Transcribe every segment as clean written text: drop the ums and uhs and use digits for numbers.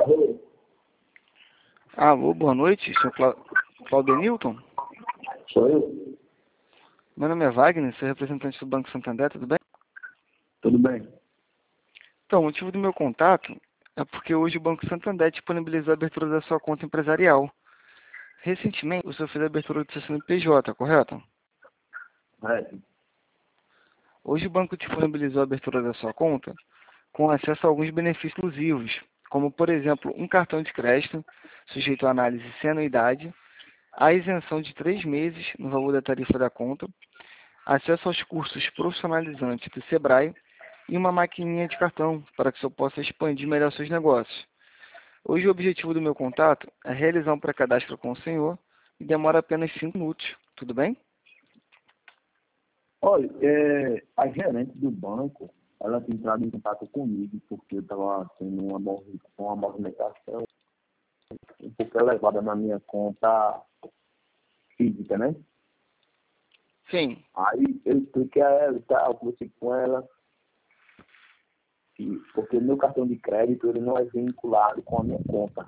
Alô? Alô, boa noite, senhor Claudenilton. Sou eu? Meu nome é Wagner, sou representante do Banco Santander, tudo bem? Tudo bem? Então, o motivo do meu contato é porque hoje o Banco Santander disponibilizou a abertura da sua conta empresarial. Recentemente, o senhor fez a abertura do seu CNPJ, correto? É. Hoje o banco disponibilizou a abertura da sua conta com acesso a alguns benefícios exclusivos, como, por exemplo, um cartão de crédito sujeito à análise sem anuidade, a isenção de 3 meses no valor da tarifa da conta, acesso aos cursos profissionalizantes do Sebrae e uma maquininha de cartão para que o senhor possa expandir melhor seus negócios. Hoje o objetivo do meu contato é realizar um pré-cadastro com o senhor e demora apenas 5 minutos. Tudo bem? Olha, a gerente do banco, ela tem entrado em contato comigo porque eu estava tendo uma movimentação um pouco elevada na minha conta física, né? Sim. Aí eu expliquei a ela e tal, conversei com ela, porque o meu cartão de crédito ele não é vinculado com a minha conta.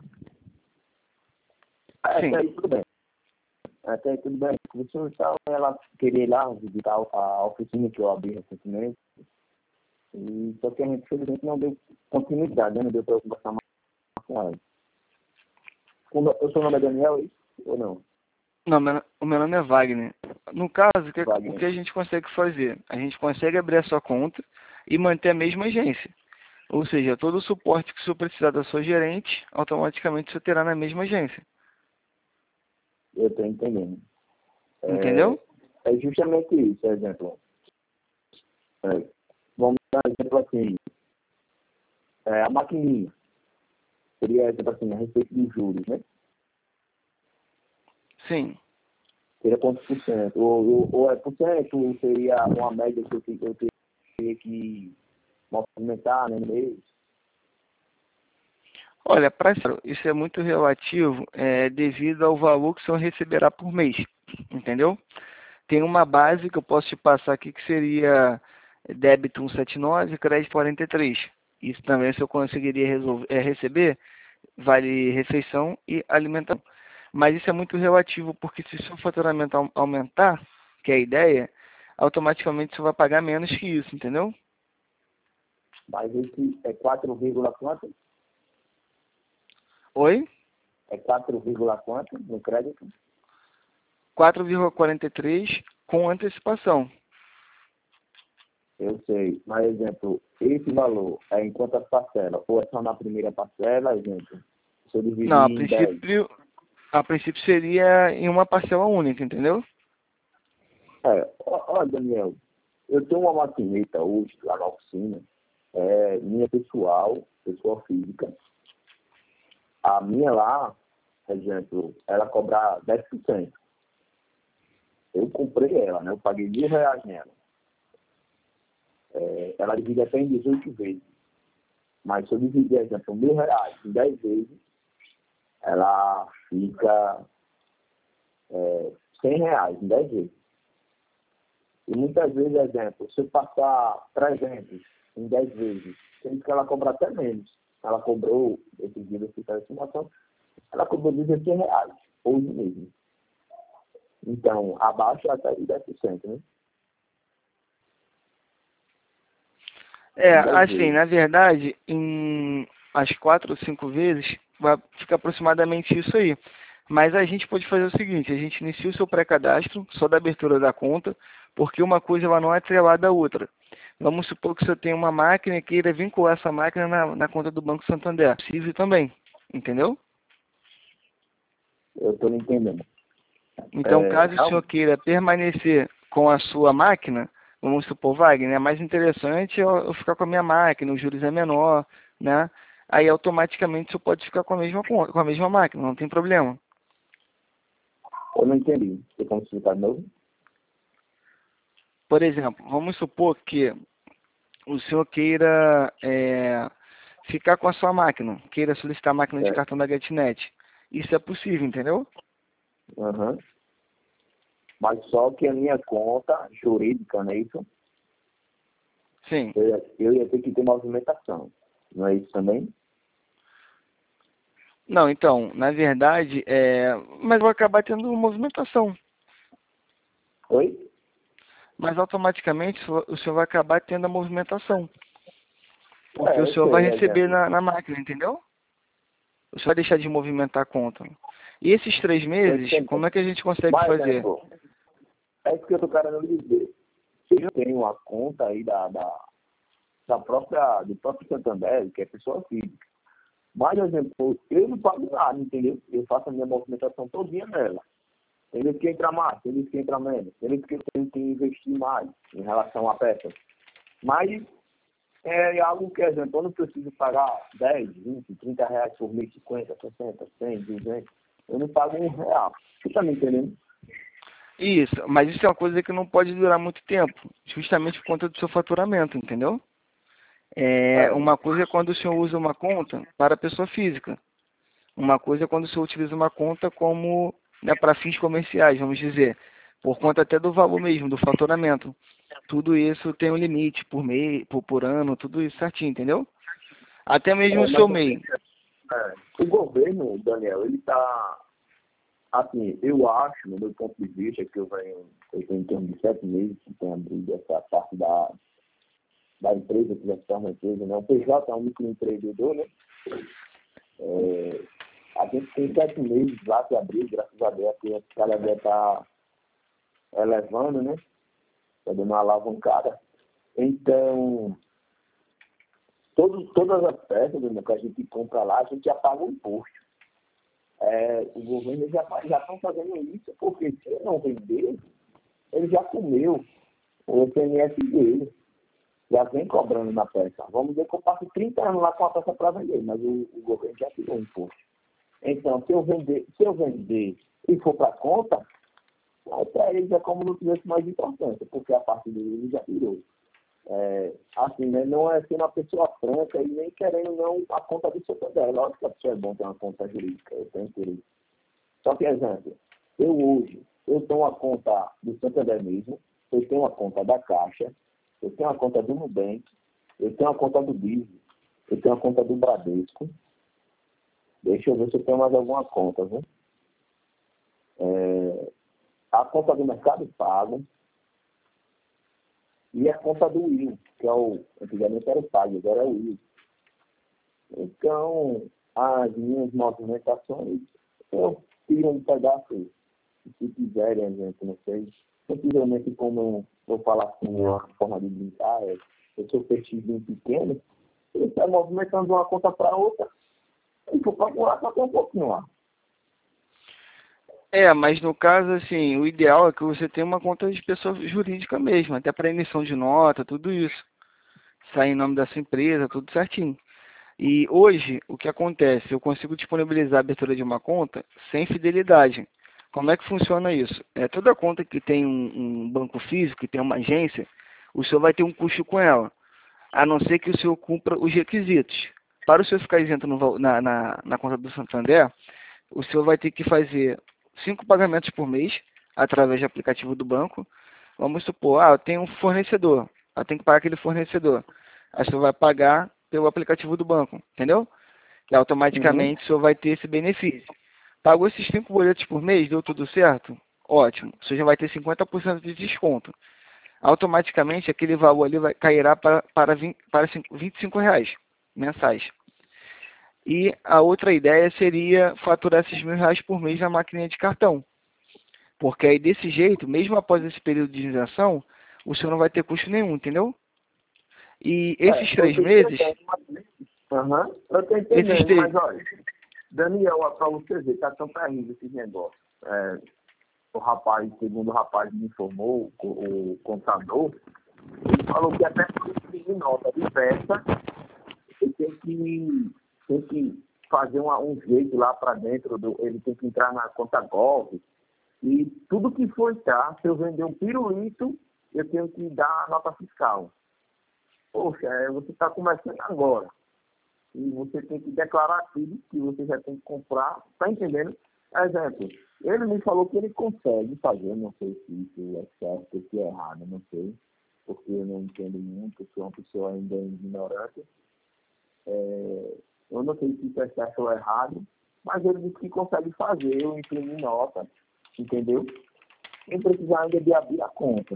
Sim. Até aí tudo bem. Até aí tudo bem. Conversou e tal, ela queria ir lá visitar a oficina que eu abri recentemente. E só que a gente, infelizmente, não deu continuidade, né? Não deu para eu conversar mais com ela. O seu nome é Daniel, é isso? Ou não? Não, o meu nome é Wagner. No caso, o que Wagner. a gente consegue fazer? A gente consegue abrir a sua conta e manter a mesma agência. Ou seja, todo o suporte que o senhor precisar da sua gerente, automaticamente o senhor terá na mesma agência. Eu estou entendendo. Entendeu? É justamente isso, por exemplo. Vamos dar um exemplo assim. A maquininha. Seria, exemplo assim, a respeito dos juros, né? Sim. Seria quantos por cento? Ou é por cento, ou seria uma média que eu teria que movimentar, né, no mês? Olha, isso é muito relativo devido ao valor que o senhor receberá por mês. Entendeu? Tem uma base que eu posso te passar aqui que seria débito 179 e crédito 43. Isso também o senhor conseguiria receber vale refeição e alimentação. Mas isso é muito relativo, porque se o seu faturamento aumentar, que é a ideia, automaticamente você vai pagar menos que isso, entendeu? Mas esse é 4, quanto? Oi? É 4, quanto no crédito? 4,43 com antecipação. Eu sei. Mas, exemplo, esse valor é em quantas parcelas? Ou é só na primeira parcela, exemplo? Se eu Não, dividir em 10. a princípio seria em uma parcela única, entendeu? Ó, Daniel, eu tenho uma maquineta hoje lá na oficina, minha pessoa física. A minha lá, por exemplo, ela cobra 10%. Eu comprei ela, né? Eu paguei R$ 1.000 nela. Ela divide até em 18 vezes. Mas se eu dividir, por exemplo, R$ 1.000 em 10 vezes, ela fica R$ 100 em 10 vezes. E muitas vezes, exemplo, se eu passar 300 em 10 vezes, sendo que ela cobra até menos. Ela cobrou, esses dias eu fiz a estimação, ela cobrou R$ 16, hoje mesmo. Então, abaixo até de 10%, né? Em 10 Assim, vezes. na verdade, em as 4 ou 5 vezes, vai ficar aproximadamente isso aí. Mas a gente pode fazer o seguinte, a gente inicia o seu pré-cadastro, só da abertura da conta, porque uma coisa ela não é atrelada à outra. Vamos supor que você tem uma máquina e queira vincular essa máquina na conta do Banco Santander. É possível também, entendeu? Eu estou entendendo. Então, caso o senhor queira permanecer com a sua máquina, vamos supor, Wagner, é mais interessante eu ficar com a minha máquina, os juros é menor, né? Aí automaticamente o senhor pode ficar com a mesma máquina, não tem problema. Eu não entendi. Você pode explicar de novo? Por exemplo, vamos supor que o senhor queira ficar com a sua máquina, queira solicitar a máquina de cartão da GetNet. Isso é possível, entendeu? Uhum. Mas só que a minha conta jurídica, não é isso? Sim. Eu ia ter que ter movimentação. Não é isso também? Não, então, na verdade, mas vai acabar tendo movimentação. Oi? Mas automaticamente o senhor vai acabar tendo a movimentação. Porque o Eu senhor vai sei, receber exemplo. na máquina, entendeu? O senhor vai deixar de movimentar a conta. E esses 3 meses, como é que a gente consegue Mas, fazer? exemplo, é isso que eu tô querendo lhe dizer. Eu tenho uma conta aí do próprio Santander, que é pessoa física. Mas, exemplo, eu não pago nada, entendeu? Eu faço a minha movimentação todinha nela. Eles que entra mais, eles que entra menos, eles que eu tenho que investir mais em relação a peças. Mas é algo que, exemplo, eu não preciso pagar 10, 20, 30 reais por mês, 50, 60, 100, 200. Eu não pago R$ 1. Você tá me entendendo? Isso, mas isso é uma coisa que não pode durar muito tempo, justamente por conta do seu faturamento, entendeu? É. Uma coisa é quando o senhor usa uma conta para pessoa física. Uma coisa é quando o senhor utiliza uma conta como, né, para fins comerciais, vamos dizer, por conta até do valor mesmo, do faturamento. Tudo isso tem um limite por mês, por ano, tudo isso certinho, entendeu? Até mesmo o seu Mas MEI. o governo, Daniel, ele está, assim, eu acho, no meu ponto de vista, que eu tenho em torno de 7 meses que tenho abrido essa parte da empresa, que já se torna uma empresa, né? O PJ é um microempreendedor, né? É, a gente tem 7 meses lá que abriu, graças a Deus, que cada dia está elevando, né? Está dando uma alavancada. Então, todas as peças, né, que a gente compra lá, a gente já paga um imposto. O governo já estão fazendo isso, porque se ele não vender, ele já comeu o ICMS dele, já vem cobrando na peça. Vamos dizer que eu passo 30 anos lá com a peça para vender, mas o governo já tirou o imposto. Então, se eu vender e for para conta, para eles é como não tivesse mais importância, porque a parte dele já tirou. Assim, né? Não é sendo uma pessoa franca e nem querendo não a conta do seu poder. Lógico que a pessoa é bom ter uma conta jurídica, eu tenho interesse. Só que, exemplo, eu tenho uma conta do Santander mesmo, eu tenho uma conta da Caixa, eu tenho uma conta do Nubank, eu tenho uma conta do Bizz, eu tenho uma conta do Bradesco. Deixa eu ver se eu tenho mais alguma conta, viu? A conta do Mercado Pago e a conta do Will, que antigamente era o Pago, agora é o Will. Então, as minhas movimentações, eu tiro um pedaço, se quiserem, gente, não sei. Simplesmente, como eu vou falar assim, uma forma de brincar, eu sou peixinho pequeno, ele está movimentando de uma conta para outra, e for para lá, só tem um pouquinho lá. Mas no caso, assim, o ideal é que você tenha uma conta de pessoa jurídica mesmo, até para emissão de nota, tudo isso. Sair em nome da sua empresa, tudo certinho. E hoje, o que acontece? Eu consigo disponibilizar a abertura de uma conta sem fidelidade. Como é que funciona isso? Toda conta que tem um banco físico, que tem uma agência, o senhor vai ter um custo com ela, a não ser que o senhor cumpra os requisitos. Para o senhor ficar isento na conta do Santander, o senhor vai ter que fazer 5 pagamentos por mês, através do aplicativo do banco. Vamos supor, eu tenho um fornecedor, eu tenho que pagar aquele fornecedor. Aí o senhor vai pagar pelo aplicativo do banco, entendeu? E Uhum. automaticamente o senhor vai ter esse benefício. Pagou esses 5 boletos por mês, deu tudo certo? Ótimo. O senhor já vai ter 50% de desconto. Automaticamente aquele valor ali cairá para 25 reais mensais. E a outra ideia seria faturar esses R$ 1.000 por mês na maquininha de cartão. Porque aí desse jeito, mesmo após esse período de isenção, o senhor não vai ter custo nenhum, entendeu? E esses Eu três estou meses, entendendo, eu estou esses entendendo, três, mas olha, Daniel, para você ver, está tão terrível esse negócio. O rapaz, segundo o rapaz me informou, o contador, ele falou que até por imprimir nota de peça, ele tem que fazer um jeito lá para dentro, ele tem que entrar na conta golpe, e tudo que for entrar, se eu vender um pirulito, eu tenho que dar a nota fiscal. Poxa, você está começando agora, e você tem que declarar tudo que você já tem que comprar, está entendendo? Exemplo, ele me falou que ele consegue fazer, não sei se isso é certo ou se é errado, não sei, porque eu não entendo muito, sou uma pessoa ainda ignorante. Eu não sei se isso é certo ou errado, Mas ele disse que consegue fazer, eu imprimi nota, entendeu? Sem precisar ainda de abrir a conta.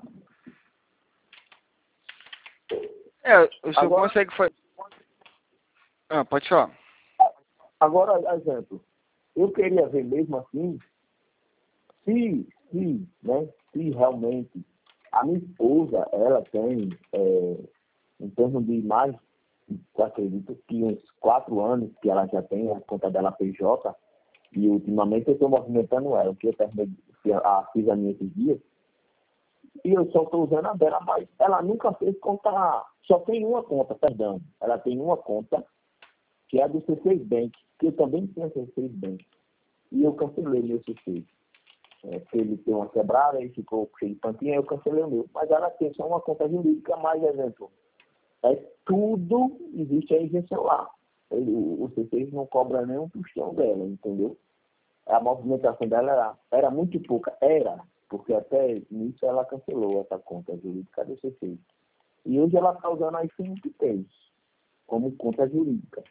O senhor consegue fazer... Ah, pode falar. Agora, exemplo, eu queria ver mesmo assim, se realmente a minha esposa, ela tem em torno de mais, eu acredito que uns 4 anos que ela já tem a conta dela PJ, e ultimamente eu estou movimentando ela, porque eu fiz a minha esses dias, e eu só estou usando a dela, mas ela nunca fez conta, só tem uma conta, perdão, ela tem uma conta, que é a do C6 Bank, que eu também tenho C6 Bank, e eu cancelei meu C6. Porque ele tem uma quebrada, aí ficou cheio de pantinha, aí eu cancelei o meu. Mas ela tem só uma conta jurídica, mais exemplo. Tudo existe a isenção lá. O C6 não cobra nenhum tostão dela, entendeu? A movimentação dela era muito pouca. Porque até nisso ela cancelou essa conta jurídica do C6. E hoje ela está usando a Infinity como conta jurídica.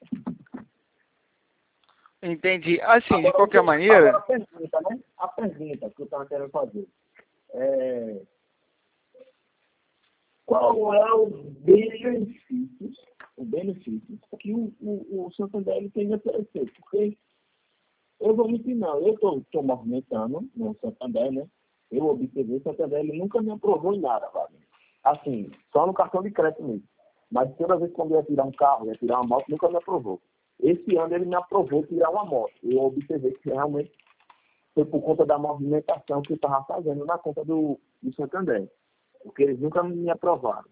Entendi. Assim, Agora, de qualquer maneira... a pergunta, né? A pergunta que eu estava querendo fazer. Qual é o benefício que o Santander tem de oferecer? Porque eu vou mentir, não. Eu estou movimentando no Santander, né? Eu observei o Santander, ele nunca me aprovou em nada, Wagner. Assim, só no cartão de crédito mesmo. Mas toda vez que eu ia tirar um carro, ia tirar uma moto, nunca me aprovou. Esse ano ele me aprovou tirar uma moto. Eu observei que realmente foi por conta da movimentação que eu estava fazendo na conta do Santander. Porque eles nunca me aprovaram.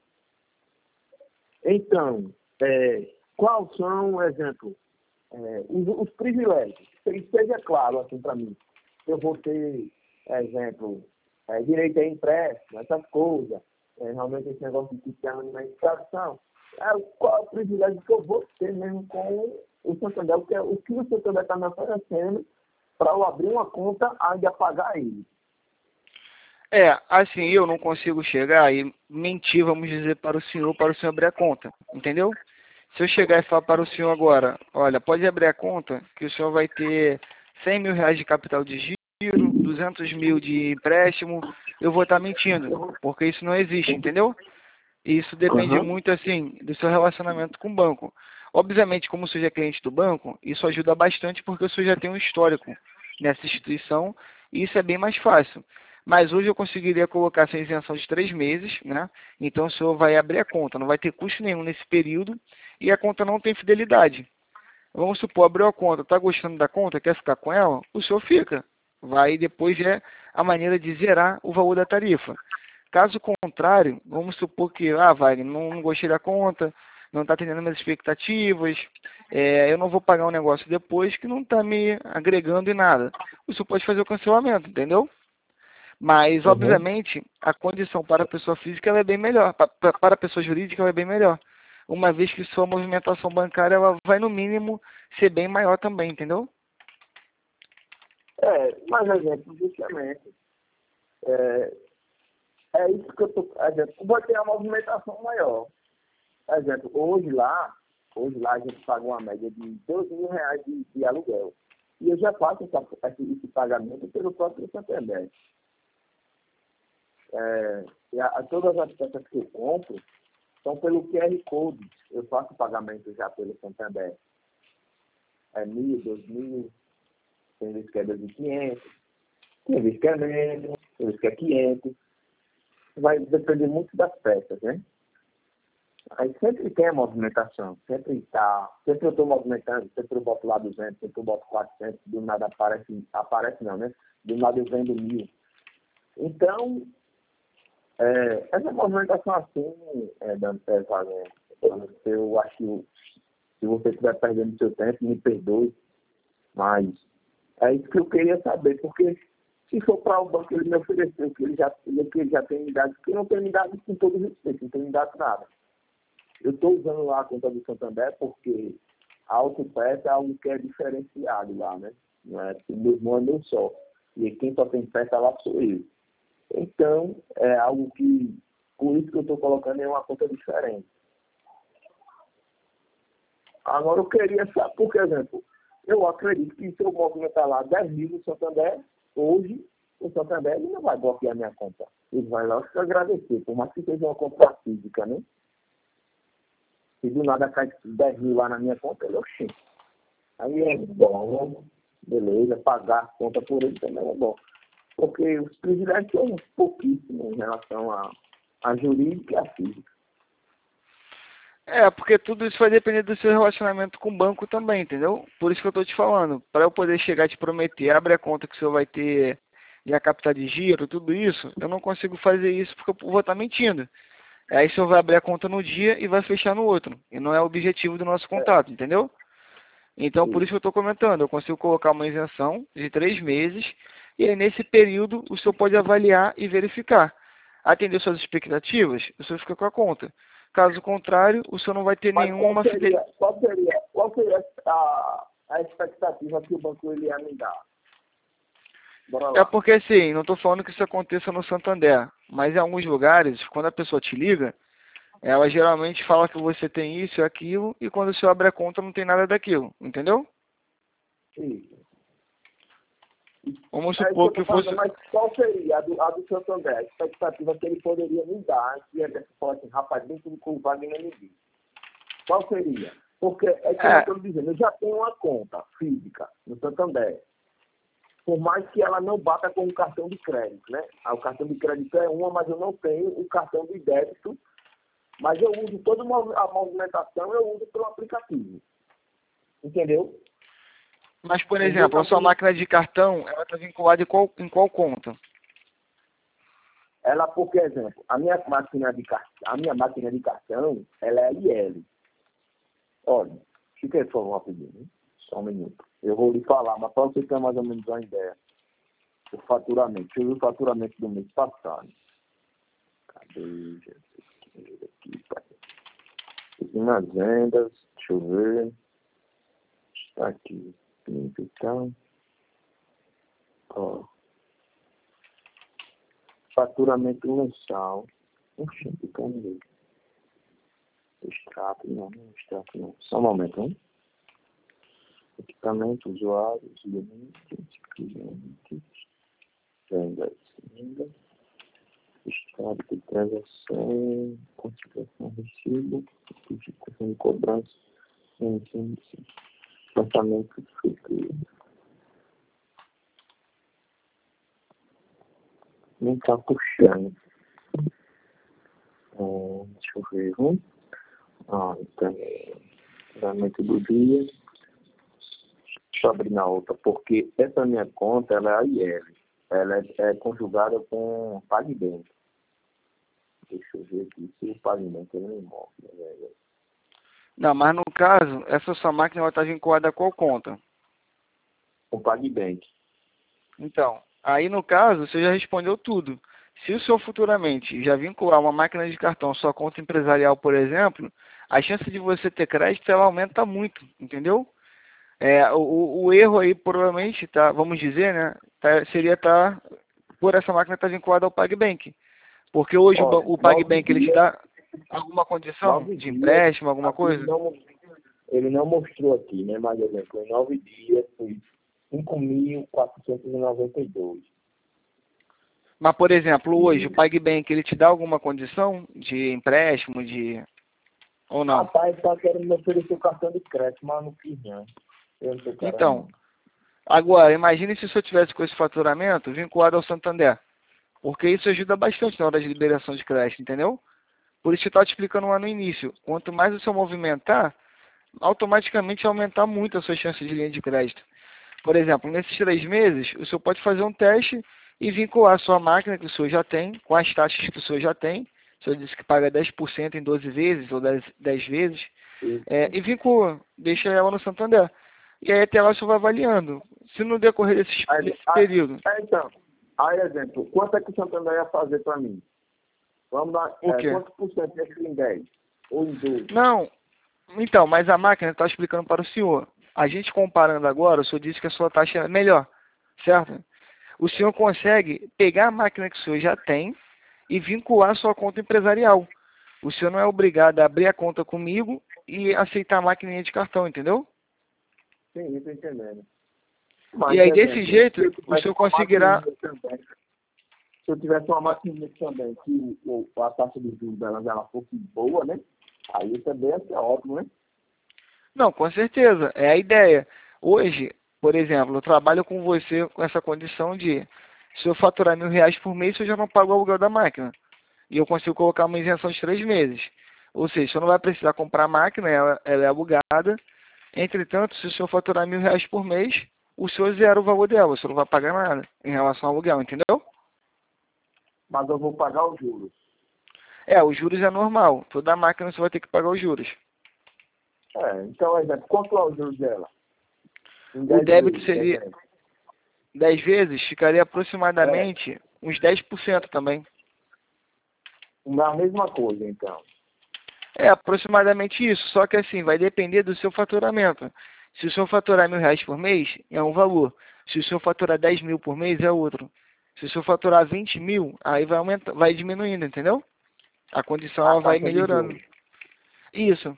Então, quais são, por exemplo, os privilégios? Seja claro assim para mim. Eu vou ter, exemplo, direito a empréstimo, essas coisas, realmente esse negócio de sistema de administração. Qual é o privilégio que eu vou ter mesmo com o Santander? O que o Santander está me oferecendo para eu abrir uma conta ainda pagar ele? Assim, eu não consigo chegar e mentir, vamos dizer, para o senhor abrir a conta, entendeu? Se eu chegar e falar para o senhor agora, olha, pode abrir a conta, que o senhor vai ter 100 mil reais de capital de giro, 200 mil de empréstimo, eu vou estar mentindo, porque isso não existe, entendeu? E isso depende muito, assim, do seu relacionamento com o banco. Obviamente, como o senhor é cliente do banco, isso ajuda bastante porque o senhor já tem um histórico nessa instituição e isso é bem mais fácil. Mas hoje eu conseguiria colocar essa isenção de 3 meses, né? Então o senhor vai abrir a conta, não vai ter custo nenhum nesse período e a conta não tem fidelidade. Vamos supor, abriu a conta, está gostando da conta, quer ficar com ela? O senhor fica. Vai depois é a maneira de zerar o valor da tarifa. Caso contrário, vamos supor que, Wagner, não gostei da conta, não está atendendo minhas expectativas, eu não vou pagar um negócio depois que não está me agregando em nada. O senhor pode fazer o cancelamento, entendeu? Mas, obviamente, a condição para a pessoa física ela é bem melhor, para a pessoa jurídica ela é bem melhor. Uma vez que sua movimentação bancária ela vai, no mínimo, ser bem maior também, entendeu? Mas, exemplo, justamente, isso que eu estou... Exemplo, vai ter uma movimentação maior. Exemplo, hoje lá a gente paga uma média de 12 mil reais de aluguel. E eu já faço esse pagamento pelo próprio Santander. Todas as peças que eu compro são pelo QR Code. Eu faço o pagamento já pelo Santander. 1.000, 2.000, tem vezes que é 2.500, tem vezes que é menos, tem vezes que é 500. Vai depender muito das peças, né? Aí sempre tem a movimentação, sempre eu estou movimentando, sempre eu boto lá 200, sempre eu boto 400, do nada aparece não, né? Do nada eu vendo 1.000. Então, essa movimentação assim, eu acho que se você estiver perdendo seu tempo, me perdoe, mas é isso que eu queria saber, porque se for para o banco ele me ofereceu, que ele já tem me dado, porque não tem me dado com todo respeito, não tem me dado nada. Eu estou usando lá a conta do Santander porque a autopeça é algo que é diferenciado lá, né? Não é, o meu irmão é meu só. E quem só tem peça lá sou eu. Então, é algo que, por isso que eu estou colocando em uma conta diferente. Agora eu queria saber, por exemplo, Eu acredito que se eu movimentar lá 10 mil no Santander, hoje, o Santander ele não vai bloquear minha conta. Ele vai lá agradecer, por mais que seja uma conta física, né? Se do nada cai 10 mil lá na minha conta, ele oxê. Aí é bom, beleza, pagar a conta por ele também é bom. Porque os privilégios são pouquíssimos em relação a jurídica e a física. Porque tudo isso vai depender do seu relacionamento com o banco também, entendeu? Por isso que eu estou te falando. Para eu poder chegar e te prometer, abre a conta que o senhor vai ter e a capital de giro, tudo isso, eu não consigo fazer isso porque eu vou estar mentindo. Aí o senhor vai abrir a conta no dia e vai fechar no outro. E não é o objetivo do nosso contrato, entendeu? Então, por isso que eu estou comentando, eu consigo colocar uma isenção de 3 meses, e aí nesse período o senhor pode avaliar e verificar. Atender suas expectativas, o senhor fica com a conta. Caso contrário, o senhor não vai ter Mas nenhuma fidelidade. qual seria a expectativa que o banco ele ia me dar? Bora É lá. porque assim, não estou falando que isso aconteça no Santander, mas em alguns lugares, quando a pessoa te liga, ela geralmente fala que você tem isso e aquilo, e quando o senhor abre a conta não tem nada daquilo, entendeu? Sim. Vamos É isso que supor eu que tô fosse... falando, mas qual seria a do Santander? A expectativa que ele poderia me dar, que é dessa forma assim, rapaz, bem tudo com o Wagner me diz. Qual seria? Porque é como eu estou dizendo, eu já tenho uma conta física no Santander. Por mais que ela não bata com o cartão de crédito, né? O cartão de crédito é uma, mas eu não tenho o cartão de débito. Mas eu uso toda a movimentação, eu uso pelo aplicativo. Entendeu? Mas, por exemplo, a sua máquina de cartão, ela está vinculada em qual conta? Ela, por exemplo, a minha máquina de cartão, ela é IL. Olha, fica aí, por favor, rapidinho. Só um minuto. Eu vou lhe falar, mas para você ter mais ou menos uma ideia. O faturamento. Deixa eu ver o faturamento do mês passado. Cadê, Jesus? Aqui, pai. Aqui nas vendas. Deixa eu ver. Está aqui. Então. Ó. Faturamento mensal. Oxente, cadê? Extrato, não. Extrato, não. Só um momento, hein? Equipamento, usuários, limites, clientes, vendas, estado de transação, consideração recibo, notificação de cobrança, lançamento futuro. Nem está puxando. Deixa eu ver. Então, pagamento do dia. Deixa eu abrir na outra, porque essa minha conta, ela é a IL. Ela é conjugada com PagBank. Deixa eu ver aqui se o PagBank ele não morre. Né? Não, mas no caso, essa sua máquina está vinculada a qual conta? Com PagBank. Então, aí no caso, você já respondeu tudo. Se o senhor futuramente já vincular uma máquina de cartão à sua conta empresarial, por exemplo, a chance de você ter crédito ela aumenta muito, entendeu? O erro aí provavelmente tá, vamos dizer, né, seria por essa máquina estar vinculada ao PagBank. Porque hoje Olha, o PagBank ele te dá alguma condição de empréstimo, alguma coisa? Ele não mostrou aqui, né? Mas, exemplo, em 9 dias foi 5.492. Mas, por exemplo, hoje o PagBank ele te dá alguma condição de empréstimo, ou não? Rapaz, ele tá querendo me oferecer o cartão de crédito, mas não quis não. Eu não tô querendo. Então, agora, imagine se o senhor tivesse com esse faturamento vinculado ao Santander. Porque isso ajuda bastante na hora de liberação de crédito, entendeu? Por isso que eu estava te explicando lá no início. Quanto mais o seu movimentar, automaticamente aumentar muito a sua chance de linha de crédito. Por exemplo, nesses 3 meses, o senhor pode fazer um teste e vincular a sua máquina que o senhor já tem, com as taxas que o senhor já tem. O senhor disse que paga 10% em 12 vezes ou 10 vezes. E vincula, deixa ela no Santander. E aí até lá o senhor vai avaliando. Se no decorrer desse período... Então, aí exemplo, quanto é que o Santander ia fazer para mim? Vamos dar, O quê? quantos por cento em 10? Ou em 12? Não, então, mas a máquina está explicando para o senhor. A gente comparando agora, o senhor disse que a sua taxa é melhor, certo? O senhor consegue pegar a máquina que o senhor já tem e vincular a sua conta empresarial. O senhor não é obrigado a abrir a conta comigo e aceitar a maquininha de cartão, entendeu? Sim, estou entendendo. E aí, desse jeito, o senhor conseguirá... Se eu tivesse uma maquininha também, que a taxa de juros delas ela fosse boa, né? Aí também ia ser ótimo, né? Não, com certeza, é a ideia. Hoje, por exemplo, eu trabalho com você com essa condição de, se eu faturar R$ 1.000 por mês, eu já não pago o aluguel da máquina. E eu consigo colocar uma isenção de 3 meses. Ou seja, você não vai precisar comprar a máquina, ela é alugada. Entretanto, se o senhor faturar R$ 1.000 por mês, o senhor zera o valor dela, o senhor não vai pagar nada em relação ao aluguel, entendeu? Mas eu vou pagar os juros. Os juros é normal. Toda máquina você vai ter que pagar os juros. Então, exemplo, quanto é o juros dela? Em O 10 débito vezes, seria exemplo. 10 vezes, ficaria É, aproximadamente uns 10% também. a mesma coisa, então. É aproximadamente isso, só que assim, vai depender do seu faturamento. Se o senhor faturar R$ 1.000 por mês, é um valor. Se o senhor faturar 10 mil por mês, é outro. Se o senhor faturar 20 mil, aí vai aumentando, vai diminuindo, entendeu? A condição A ela vai taxa de melhorando. juros. Isso.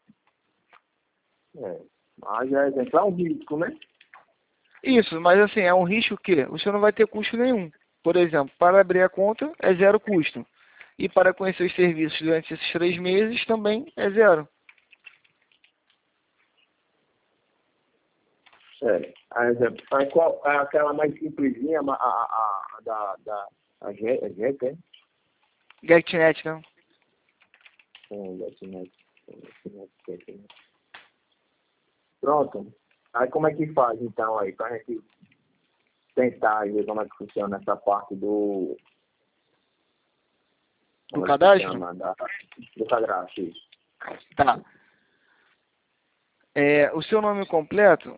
Mas, exemplo, é um risco, né? Isso, mas assim, é um risco que o senhor não vai ter custo nenhum. Por exemplo, para abrir a conta é zero custo. E para conhecer os serviços durante esses 3 meses também é zero. Exemplo, qual é aquela mais simplesinha, a Jet, é? GetNet, né? GetNet. Pronto. Aí como é que faz, então, aí, pra gente tentar ver como é que funciona essa parte do... Do Como é que se cadastro? chama? Do cadastro, isso. Tá. O seu nome completo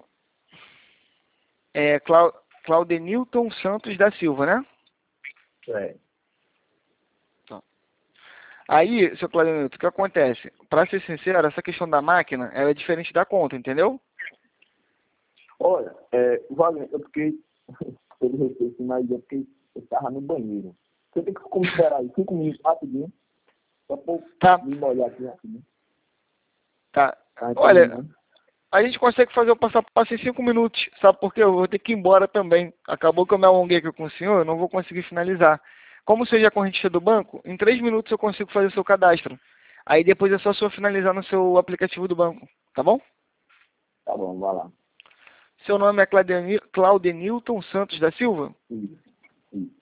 é Claudenilton Santos da Silva, né? É. Tá. Aí, seu Claudenilton, o que acontece? Para ser sincero, essa questão da máquina ela é diferente da conta, entendeu? Olha, Wagner, eu fiquei, pelo respeito, mas eu estava no banheiro. Você tem que como esperar aí 5 minutos rapidinho, só para Tá, me molhar aqui rapidinho. tá. Tá Olha, entendendo? a gente consegue fazer o passo a passo em 5 minutos, sabe por quê? Eu vou ter que ir embora também. Acabou que eu me alonguei aqui com o senhor, eu não vou conseguir finalizar. Como seja correntista do banco, em 3 minutos eu consigo fazer o seu cadastro. Aí depois é só o senhor finalizar no seu aplicativo do banco, tá bom? Tá bom, vai lá. Seu nome é Claudenilton Santos da Silva? Isso, isso.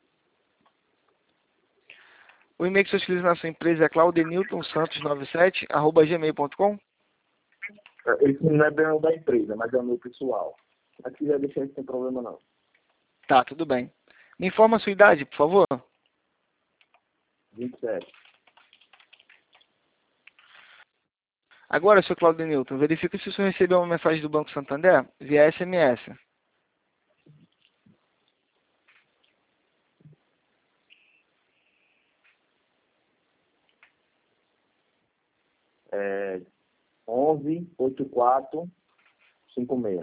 O e-mail que você utiliza na sua empresa é claudeniltonsantos97@gmail.com? Esse não é bem o da empresa, mas é o meu pessoal. Mas se quiser deixar isso, sem problema não. Tá, tudo bem. Me informa a sua idade, por favor. 27. Agora, seu Claudenilton, verifique se o senhor recebeu uma mensagem do Banco Santander via SMS. É 11-84-56.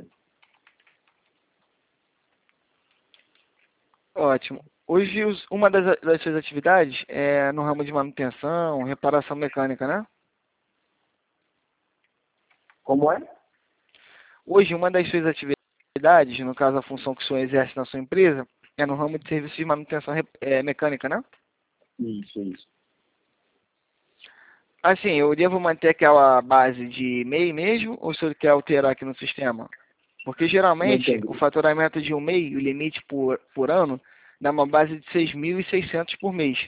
Ótimo. Hoje, uma das suas atividades é no ramo de manutenção, reparação mecânica, né? Como é? Hoje, uma das suas atividades, no caso a função que o senhor exerce na sua empresa, é no ramo de serviços de manutenção mecânica, né? Isso. Assim, eu devo manter aquela base de MEI mesmo, ou o senhor quer alterar aqui no sistema? Porque Não geralmente o entendi. faturamento de um MEI, o limite por ano, dá uma base de 6.600 por mês.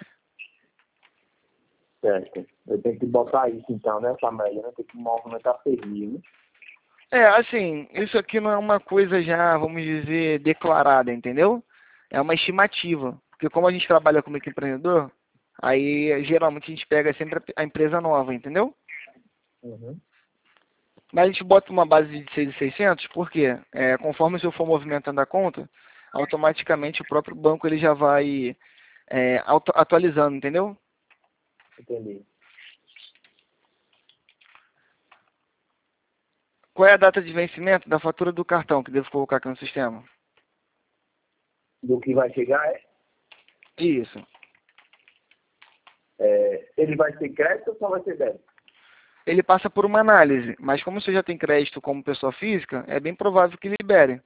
Certo. Eu tenho que botar isso então, nessa média, né? Tem que movimentar serviço, né? Assim, isso aqui não é uma coisa já, vamos dizer, declarada, entendeu? É uma estimativa. Porque como a gente trabalha como empreendedor, aí geralmente a gente pega sempre a empresa nova, entendeu? Uhum. Mas a gente bota uma base de 6.600, porque conforme o senhor for movimentando a conta, automaticamente o próprio banco ele já vai atualizando, entendeu? Entendi. Qual é a data de vencimento da fatura do cartão que devo colocar aqui no sistema? Do que vai chegar Isso. ele vai ser crédito ou só vai ser débito? ele passa por uma análise, mas como você já tem crédito como pessoa física, é bem provável que libere.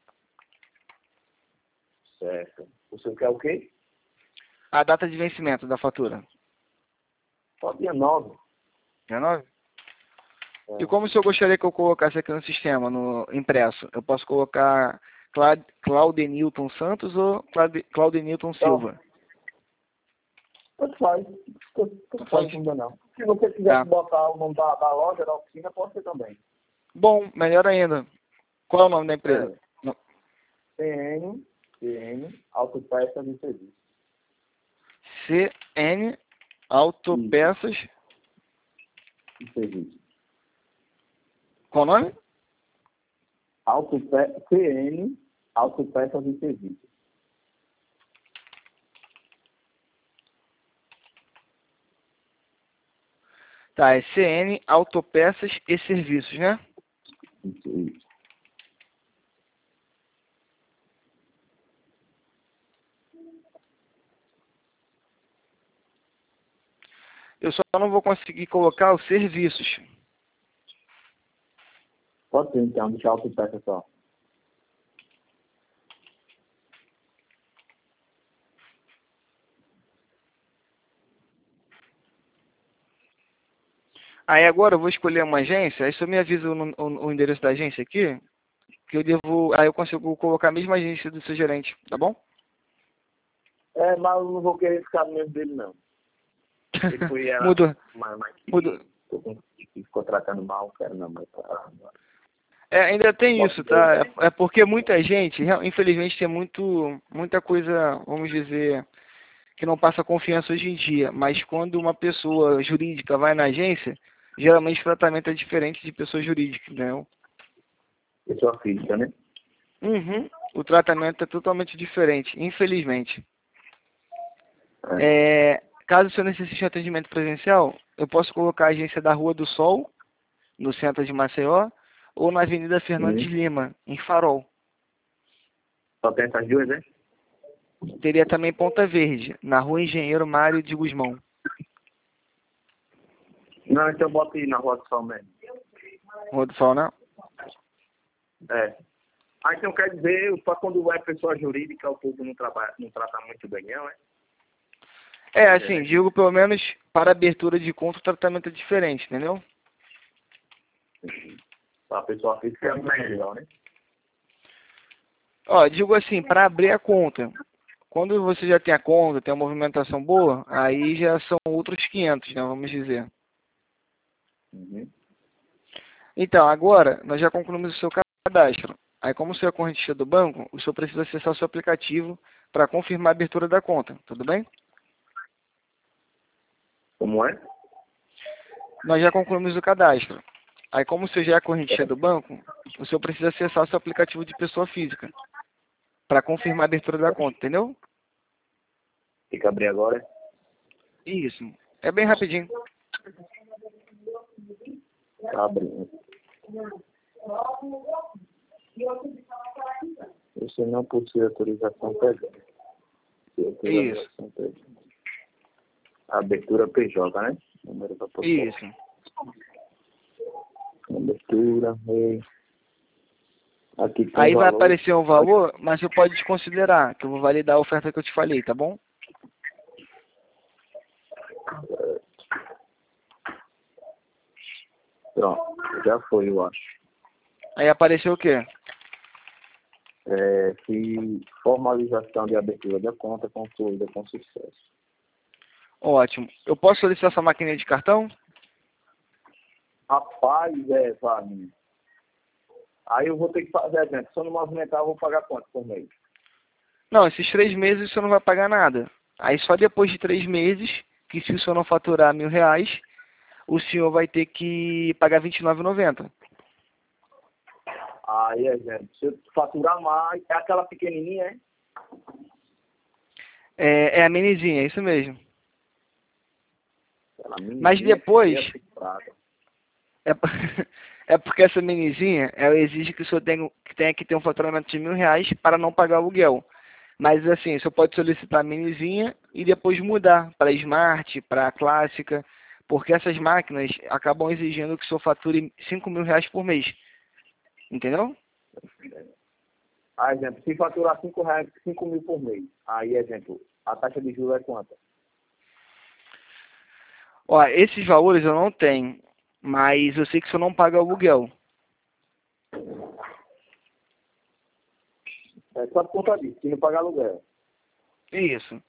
Certo. O senhor quer o quê? A data de vencimento da fatura. Só dia 9. Dia 9? É. E como o senhor gostaria que eu colocasse aqui no sistema, no impresso? Eu posso colocar Claudenilton Santos ou Claudenilton Silva? Tanto faz. Tanto faz, não dá não. Se você quiser Tá. botar o nome da loja, da oficina, pode ser também. Bom, melhor ainda. Qual é o nome da empresa? Não. CN, Autopeças e Serviços. CN Autopeças. E Serviços. Qual o nome? CN, Autopeças e Serviços. Tá, é CN Autopeças e Serviços, né? Isso. Eu só não vou conseguir colocar os serviços. Pode ser, então, deixar Autopeças só. Aí agora eu vou escolher uma agência, aí só me avisa o endereço da agência aqui, que eu devo, aí eu consigo colocar a mesma agência do seu gerente, tá bom? É, mas eu não vou querer ficar no mesmo dele, não. Ele foi Mudou. mas Mudou. que ficou tratando mal, quero não, mas É, ainda tem isso, tá? É porque muita gente, infelizmente, tem muita coisa, vamos dizer, que não passa confiança hoje em dia. Mas quando uma pessoa jurídica vai na agência, geralmente o tratamento é diferente de pessoa jurídica, entendeu? pessoa física, né? Uhum. O tratamento é totalmente diferente, infelizmente. Caso o senhor necessite de atendimento presencial, eu posso colocar a agência da Rua do Sol, no centro de Maceió, ou na Avenida Fernandes Lima, em Farol. Só tem essas duas, né? Teria também Ponta Verde, na Rua Engenheiro Mário de Guzmão. Não, então bota aí na Rua do Sol mesmo. Rua do Sol, não? É. Ah, então quer dizer, para quando é pessoa jurídica, o povo não trata muito bem, não, é? É, assim, digo pelo menos para abertura de conta o tratamento é diferente, entendeu? Para a pessoa física é melhor, né? Ó, digo assim, para abrir a conta. Quando você já tem a conta, tem uma movimentação boa, aí já são outros 500, né, vamos dizer. Então, agora, nós já concluímos o seu cadastro. Aí, como o senhor é correntista do banco, o senhor precisa acessar o seu aplicativo para confirmar a abertura da conta, tudo bem? Como é? Nós já concluímos o cadastro. Aí, como o senhor já é correntista do banco, o senhor precisa acessar o seu aplicativo de pessoa física para confirmar a abertura da conta, entendeu? Tem que abrir agora? Isso. É bem rapidinho. Tá abrindo. Você não possui autorização PJ. Isso. Abertura PJ, né? Número da proposta. Isso. Abertura, rei. Aqui tem Aí vai valor. aparecer um valor, mas você pode desconsiderar, que eu vou validar a oferta que eu te falei, tá bom? Pronto, já foi, eu acho. Aí apareceu o quê? Que formalização de abertura da conta concluída com sucesso. Ótimo. Eu posso solicitar essa maquininha de cartão? Rapaz, Wagner. Aí eu vou ter que fazer, gente. Se eu não movimentar, eu vou pagar quanto por mês? Não, esses 3 meses você não vai pagar nada. Aí só depois de 3 meses, que se o senhor não faturar R$1.000, o senhor vai ter que pagar R$29,90. Aí, gente, se eu faturar mais, é aquela pequenininha, É a minizinha, é isso mesmo. Aquela Mas depois, cifrada. é porque essa minizinha, ela exige que o senhor tenha que ter um faturamento de R$1.000 para não pagar aluguel. Mas assim, o senhor pode solicitar a minizinha e depois mudar para Smart, para Clássica, porque essas máquinas acabam exigindo que o senhor fature R$ 5.000 por mês. Entendeu? Exemplo, se faturar 5 mil por mês, aí, exemplo, a taxa de juros é quanto? Ó, esses valores eu não tenho, mas eu sei que o senhor não paga aluguel. É só por conta disso, se não pagar aluguel. Isso.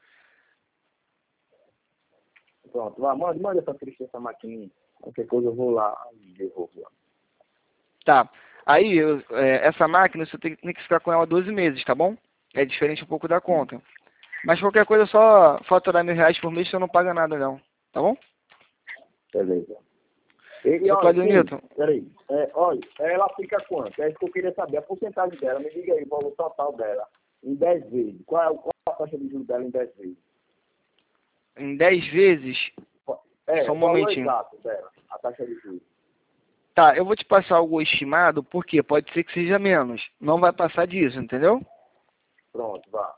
Pronto, lá, manda essa triste, essa maquininha. Qualquer coisa eu vou lá e devolvo lá. Tá. Aí, essa máquina, você tem que ficar com ela 12 meses, tá bom? É diferente um pouco da conta. Mas qualquer coisa, é só faturar R$ 1.000 por mês, você não paga nada não, tá bom? Beleza. Seu Cláudio Newton. Peraí. Olha, ela fica quanto? É isso que eu queria saber. A porcentagem dela, me diga aí o valor total dela em 10 vezes. Qual é a taxa de juros dela em 10 vezes? Em 10 vezes, só um O valor momentinho. exato dela, a taxa de juros. Tá, eu vou te passar algo estimado, porque pode ser que seja menos. Não vai passar disso, entendeu? Pronto, vá.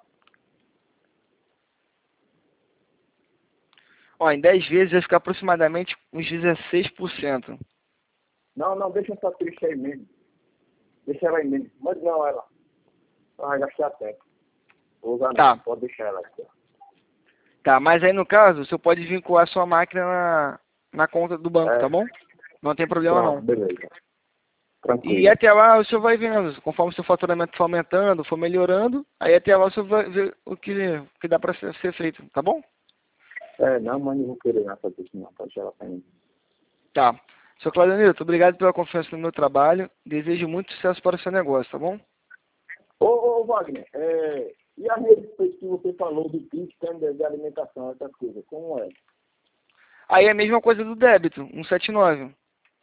Ó, em 10 vezes vai ficar aproximadamente uns 16%. Não, deixa essa triste aí mesmo. Deixa ela aí mesmo. Mas não, ela. Ela vai gastar tempo. Vou usar Tá. não, pode deixar ela aqui. Tá, mas aí no caso, você pode vincular sua máquina na conta do banco, tá bom? Não tem problema Pronto, não. beleza. Tranquilo. E até lá o senhor vai vendo, conforme o seu faturamento for aumentando, for melhorando, aí até lá o senhor vai ver o que dá para ser feito, tá bom? Não, mas não vou querer nada disso não, pode deixar ela pra mim. Tá. Seu Cláudio Nilton, obrigado pela confiança no meu trabalho. Desejo muito sucesso para o seu negócio, tá bom? Ô Wagner, e a respeito que você falou do PIX, de alimentação, essas coisas, como é? Aí é a mesma coisa do débito, 179.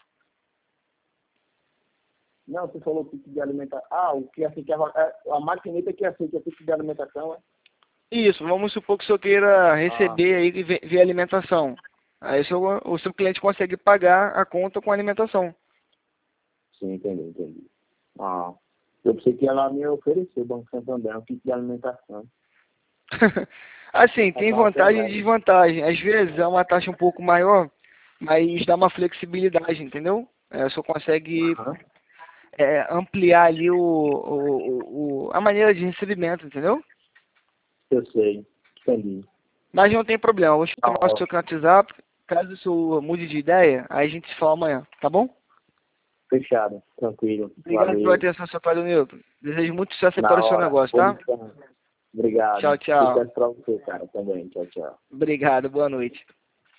Não, você falou PIX de alimentação. O que aceita a maquineta que aceita o PIX de alimentação, é? Isso, vamos supor que o senhor queira receber aí via alimentação. Aí o seu cliente consegue pagar a conta com alimentação. Sim, entendi. Eu pensei que ela me ofereceu, o Banco Santander, um PIX de alimentação. Assim, tem vantagem e desvantagem. Às vezes é uma taxa um pouco maior, mas dá uma flexibilidade, entendeu? O senhor consegue ampliar ali a maneira de recebimento, entendeu? Eu sei, entendi. Mas não tem problema, eu vou chamar o seu Ótimo. WhatsApp. Caso o senhor mude de ideia, aí a gente se fala amanhã, tá bom? Fechado, tranquilo. Obrigado Valeu. pela atenção, seu Cláudio Nilton. Desejo muito sucesso aí Na para o seu hora. negócio, tá? Obrigado. Tchau, tchau. Sucesso pra você, cara, também. Tchau, tchau. Obrigado, boa noite.